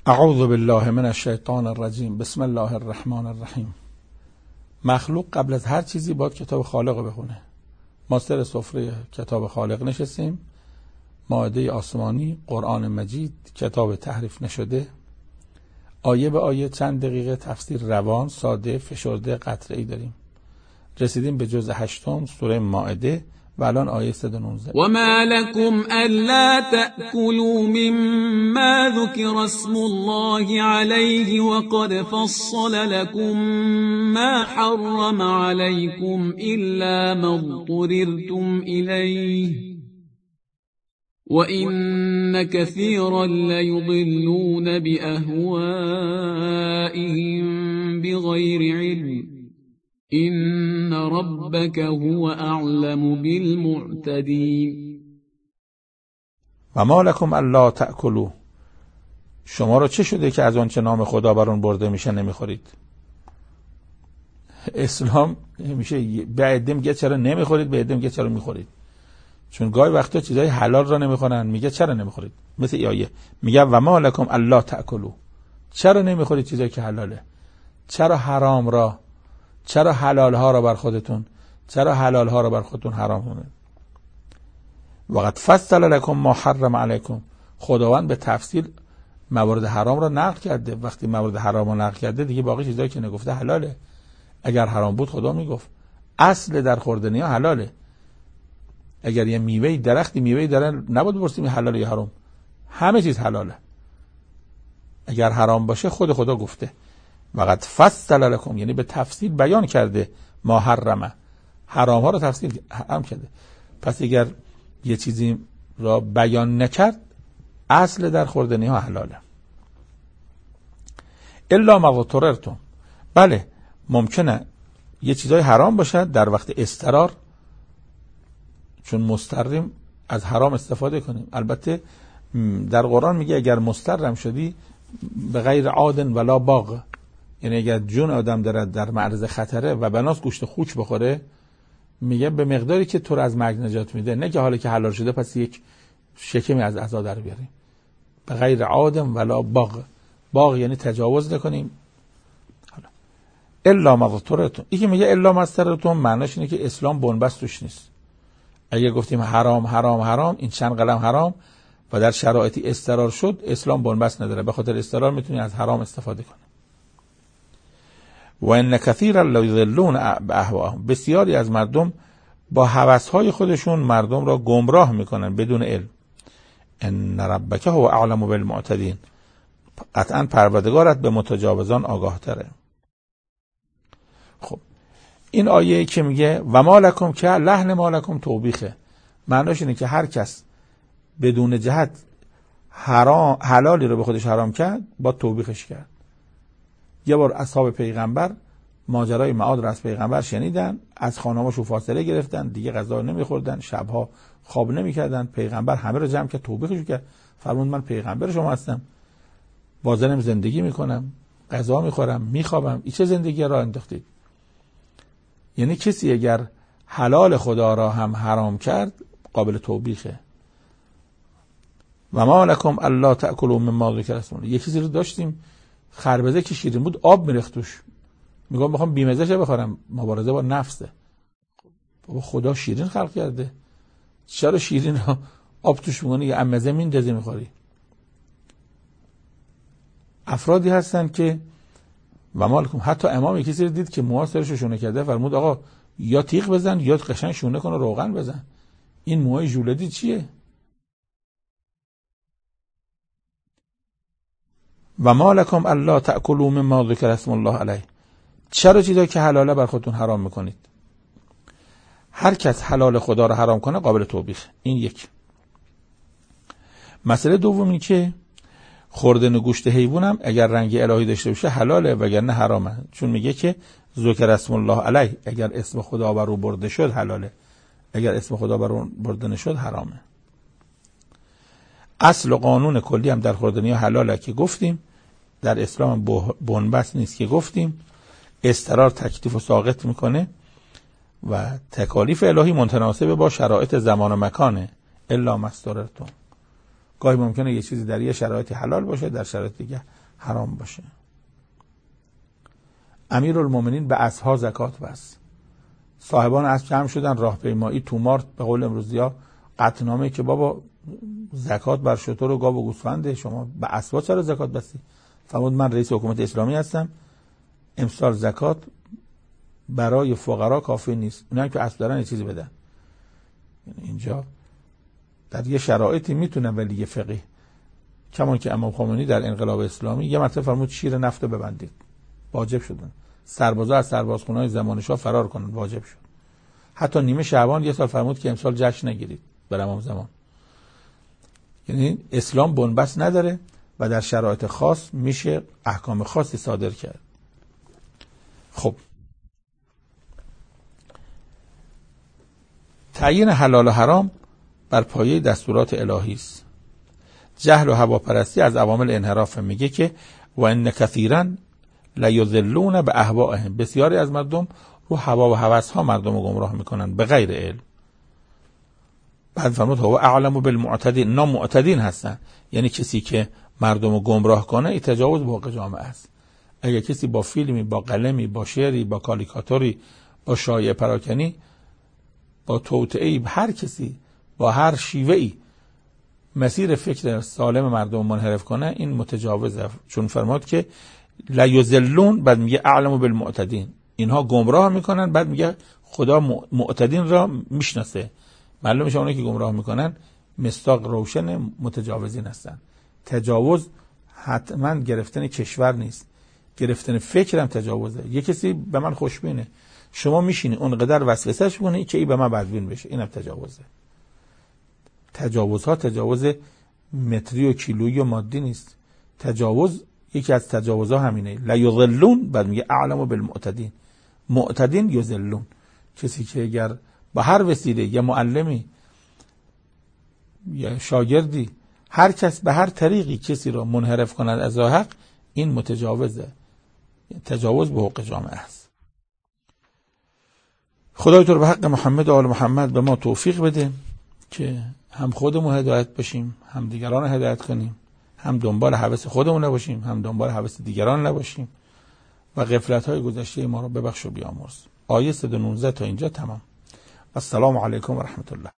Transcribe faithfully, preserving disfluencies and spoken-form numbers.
اعوذ بالله من الشیطان الرجیم. بسم الله الرحمن الرحیم. مخلوق قبل از هر چیزی باید کتاب خالق بخونه. ما سر سفره کتاب خالق نشستیم، مائده آسمانی، قرآن مجید، کتاب تحریف نشده، آیه به آیه چند دقیقه تفسیر روان، ساده، فشرده، قطعه‌ای داریم. رسیدیم به جزء هشتم سوره مائده و الان آیه صد و نوزده. و ما لكم الا تأكلوا مما ذكر اسم الله عليه وقد فصل لكم ما حرم عليكم الا ما اضطررتم اليه وإن كثيرا ليضلون بأهوائهم بغير علم إن ربك هو أعلم بالمعتدين. و ما لکم الا تأکلوا، شما را چه شده که از آنچه نام خدا بر اون برده میشه نمیخورید؟ اسلام میشه به عده میگه چرا نمیخورید، به عده میگه چرا میخورید. چون گاهی وقتا چیزای حلال را نمیخورن، میگه چرا نمیخورید. مثل این آیه میگه و ما لکم الا تأکلوا، چرا نمیخورید چیزایی که حلاله؟ چرا حرام را، چرا حلال ها را بر خودتون، چرا حلال ها را بر خودتون حرام کنید؟ وقد فصل لکم ما حرم علیکم، خداوند به تفصیل موارد حرام را نقل کرده. وقتی موارد حرام را نقل کرده دیگه باقی چیزایی که نگفته حلاله. اگر حرام بود خدا میگفت. اصل در خوردنی ها حلاله. اگر یه میوه درختی میوه داره نباید بپرسیم حلاله یا حرام، همه چیز حلاله. اگر حرام باشه خود خدا گفته. وقد فصل لکم، یعنی به تفصیل بیان کرده ما حرمه، حرام ها رو تفصیل حرام کرده. پس اگر یه چیزی را بیان نکرد اصل در خوردنی ها حلاله. الا ما اضطررتم، بله ممکنه یه چیزای حرام باشد در وقت اضطرار، چون مضطریم از حرام استفاده کنیم. البته در قرآن میگه اگر مضطرم شدی به غیر عاد ولا باغ، یعنی اگر جون آدم داره در معرض خطره و بناس گوشت خوک بخوره، میگه به مقداری که تو رو از مرگ نجات میده، نه که حالا که حلال شده پس یک شکمی از عزا در بیاریم. به غیر عاد ولا باغ، باغ یعنی تجاوز نکنیم. حالا الا ما اضطررتم، این که میگه الا ما اضطررتم معناش اینه که اسلام بنبست توش نیست. اگه گفتیم حرام حرام حرام، این چند قلم حرام و در شرایطی اضطرار شد، اسلام بنبست نداره. به خاطر اضطرار میتونی از حرام استفاده کنی. و ان کثیرا لیضلون باهواهم، بسیاری از مردم با هوس‌های خودشون مردم را گمراه میکنن بدون علم. ان ربک هو اعلم بالمعتدین، قطعا پروردگارت به متجاوزان آگاه تره. خب این آیه که میگه و ما لکم که لحن ما لکم توبیخه، معناش اینه که هر کس بدون جهت حرام حلالی رو به خودش حرام کرد با توبیخش کرد. یه بار اصحاب پیغمبر ماجرای معاد رو از پیغمبر شنیدن، از خانماشو فاصله گرفتن، دیگه غذا نمیخوردن، شبها خواب نمیکردن. پیغمبر همه رو جمع کرد، توبیخشو کرد، فرمود من پیغمبر شما هستم، با زنم زندگی میکنم، غذا میخورم، میخوابم، این چه زندگی را انداختید؟ یعنی کسی اگر حلال خدا را هم حرام کرد قابل توبیخه. و ما لکم الا تأکلوا مما ذکر اسم الله، یه چیزی رو داشتیم خربزه که شیرین بود آب میریخت توش، میگم میخوام بیمزه شه بخورم، مبارزه با نفسه. بابا خدا شیرین خلق کرده، چرا شیرین رو آب توش میکنی یا مزه میندازی میخوری؟ افرادی هستن که و مالکم، حتی امام کسی رو دید که موها سرشو شونه کرده، فرمود آقا یا تیغ بزن یا قشنگ شونه کن و روغن بزن، این موهای ژولدی چیه؟ و ما لکم الا تأکلوا مما ذکر اسم الله علیه، چرا چیزایی که حلاله بر خودتون حرام میکنید؟ هر کس حلال خدا رو حرام کنه قابل توبیخ. این یک. مسئله دومی که خوردن گوشت حیوان هم اگر رنگ الهی داشته باشه حلاله وگرنه حرامه، چون میگه که ذکر اسم الله علیه، اگر اسم خدا بر او برده شد حلاله، اگر اسم خدا بر او برده نشد حرامه. اصل و قانون کلی هم در خوردنی حلاله که گفتیم، در اسلام بنبست نیست که گفتیم، اضطرار تکلیف و ساقط میکنه و تکالیف الهی متناسب با شرایط زمان و مکانه. الا ما اضطررتم، گاهی ممکنه یه چیزی در یه شرایطی حلال باشه، در شرایط دیگه حرام باشه. امیرالمومنین به اسب‌ها زکات بست. صاحبان اسب جمع شدن، راهپیمایی تومار به قول امروزی‌ها قطعنامه که بابا زکات بر شتر و گاو و گوسفنده، شما به اسب‌ها چرا زکات بستی؟ فرمود من رئیس حکومت اسلامی هستم، امسال زکات برای فقرا کافی نیست، اونایی که اسب دارن یه چیزی بدن. یعنی اینجا در یه شرایطی میتونه ولی فقیه، کمان که امام خمینی در انقلاب اسلامی یه مرتبه فرمود شیر نفت رو ببندید، واجب شدن. سربازا از سربازخونه‌های زمان شاه فرار کنن، واجب شد. حتی نیمه شعبان یه سال فرمود که امسال جشن نگیرید بر امام زمان. یعنی اسلام بنبست نداره و در شرایط خاص میشه احکام خاصی صادر کرد. خب تعیین حلال و حرام بر پایه دستورات الهی است. جهل و هواپرستی از عوامل انحراف. میگه که و ان کثیرا لیضلون باهوائهم، بسیاری از مردم رو هوا و هوس ها مردم رو گمراه میکنن به غیر علم. بعد فرمود هو اعلم بالمعتدین، نا معتدین هستن، یعنی کسی که مردم رو گمراه کنه ای تجاوز به حق جامعه است. اگر کسی با فیلمی، با قلمی، با شعری، با کاریکاتوری، با شایعه پراکنی، با توطئه‌ای، هر کسی با هر شیوه‌ای مسیر فکر سالم مردم منحرف کنه، این متجاوزه. چون فرمود که لا یذلون، بعد میگه اعلم بالمعتدین، اینها گمراه میکنن، بعد میگه خدا معتدین را میشناسه. معلومه شما اونایی که گمراه میکنن مصداق روشن متجاوزین هستن. تجاوز حتما گرفتن کشور نیست، گرفتن فکرم تجاوزه. یه کسی به من خوشبینه، شما میشینی اونقدر وسوسهش کنی که ای به من بدبین بشه، اینم تجاوزه. تجاوزها تجاوز متری و کیلویی و مادی نیست. تجاوز یکی از تجاوزها همینه. لا یضلون، بعد میگه اعلم بالمعتدین. معتدین یضلون، کسی که اگر با هر وسیله، یا معلمی یا شاگردی، هر کس به هر طریقی کسی را منحرف کند از راه حق، این متجاوزه، تجاوز به حق جامعه است. خدای تو به حق محمد و آل محمد به ما توفیق بده که هم خودمون هدایت بشیم، هم دیگران هدایت کنیم، هم دنبال هوس خودمون نباشیم، هم دنبال هوس دیگران نباشیم و غفلت‌های گذشته ما رو ببخش و بیامرز. آیه صد و نوزده تا اینجا تمام. السلام علیکم و رحمت الله.